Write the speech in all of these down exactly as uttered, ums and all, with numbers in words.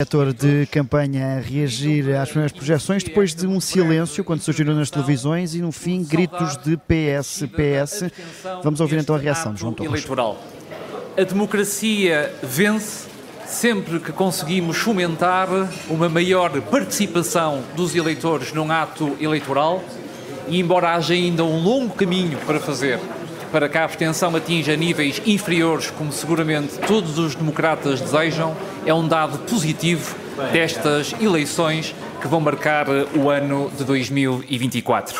diretor de campanha a reagir às primeiras projeções, depois de um silêncio quando surgiram nas televisões e, no fim, gritos de P S, P S. Vamos ouvir então a reação de João Torres. Eleitoral. A democracia vence sempre que conseguimos fomentar uma maior participação dos eleitores num ato eleitoral e, embora haja ainda um longo caminho para fazer para que a abstenção atinja níveis inferiores, como seguramente todos os democratas desejam, é um dado positivo destas eleições que vão marcar o ano de dois mil e vinte e quatro.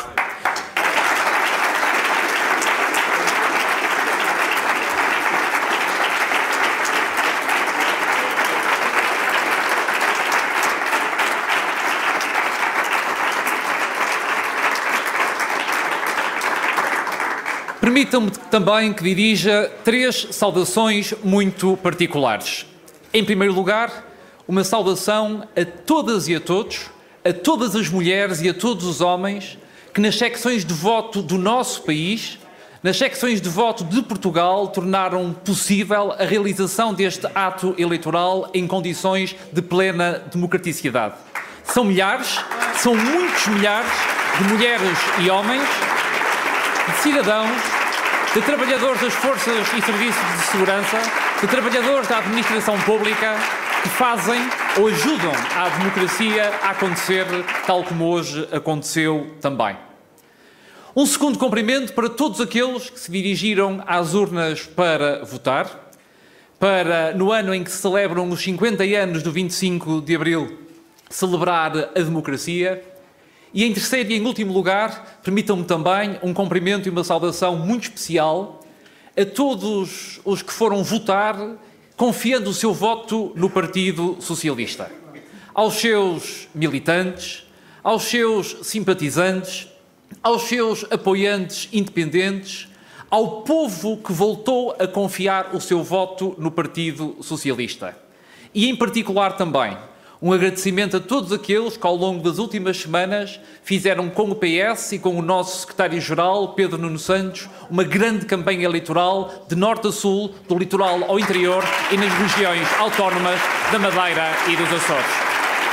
Permitam-me também que dirija três saudações muito particulares. Em primeiro lugar, uma saudação a todas e a todos, a todas as mulheres e a todos os homens que nas secções de voto do nosso país, nas secções de voto de Portugal, tornaram possível a realização deste ato eleitoral em condições de plena democraticidade. São milhares, são muitos milhares de mulheres e homens, de cidadãos, de trabalhadores das forças e serviços de segurança, de trabalhadores da administração pública que fazem ou ajudam a democracia a acontecer tal como hoje aconteceu também. Um segundo cumprimento para todos aqueles que se dirigiram às urnas para votar, para, no ano em que se celebram os cinquenta anos do vinte e cinco de Abril, celebrar a democracia. E em terceiro e em último lugar, permitam-me também um cumprimento e uma saudação muito especial a todos os que foram votar confiando o seu voto no Partido Socialista. Aos seus militantes, aos seus simpatizantes, aos seus apoiantes independentes, ao povo que voltou a confiar o seu voto no Partido Socialista. E em particular também um agradecimento a todos aqueles que, ao longo das últimas semanas, fizeram com o P S e com o nosso secretário-geral, Pedro Nuno Santos, uma grande campanha eleitoral de norte a sul, do litoral ao interior e nas regiões autónomas da Madeira e dos Açores.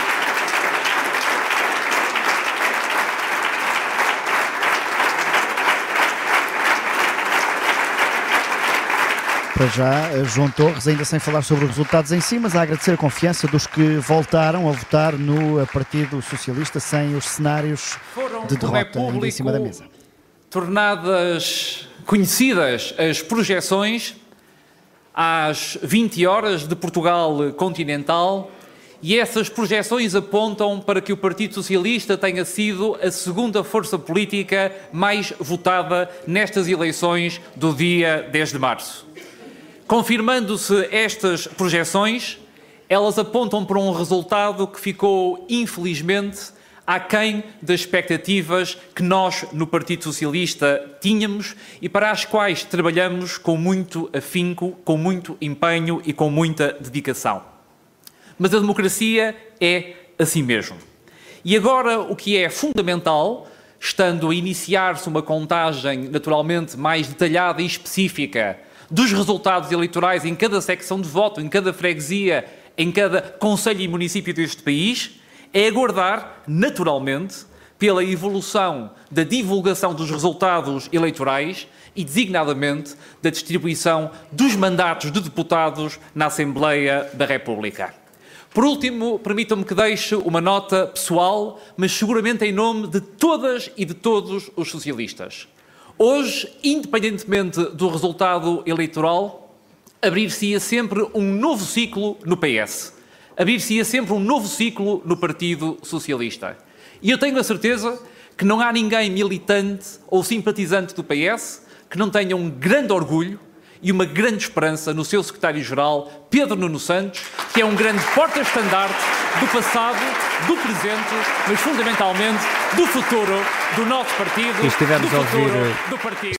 Para já, João Torres, ainda sem falar sobre os resultados em si, mas a agradecer a confiança dos que voltaram a votar no Partido Socialista sem os cenários Foram de derrota ainda em cima da mesa. Tornadas conhecidas as projeções às vinte horas de Portugal continental, e essas projeções apontam para que o Partido Socialista tenha sido a segunda força política mais votada nestas eleições do dia dez de março. Confirmando-se estas projeções, elas apontam para um resultado que ficou, infelizmente, aquém das expectativas que nós, no Partido Socialista, tínhamos e para as quais trabalhamos com muito afinco, com muito empenho e com muita dedicação. Mas a democracia é assim mesmo. E agora o que é fundamental, estando a iniciar-se uma contagem naturalmente mais detalhada e específica dos resultados eleitorais em cada secção de voto, em cada freguesia, em cada concelho e município deste país, é aguardar, naturalmente, pela evolução da divulgação dos resultados eleitorais e, designadamente, da distribuição dos mandatos de deputados na Assembleia da República. Por último, permitam-me que deixe uma nota pessoal, mas seguramente em nome de todas e de todos os socialistas. Hoje, independentemente do resultado eleitoral, abrir-se-ia sempre um novo ciclo no P S. Abrir-se-ia sempre um novo ciclo no Partido Socialista. E eu tenho a certeza que não há ninguém militante ou simpatizante do P S que não tenha um grande orgulho e uma grande esperança no seu secretário-geral, Pedro Nuno Santos, que é um grande porta-estandarte do passado, do presente, mas fundamentalmente do futuro do nosso partido, e estivemos do a ouvir futuro do partido.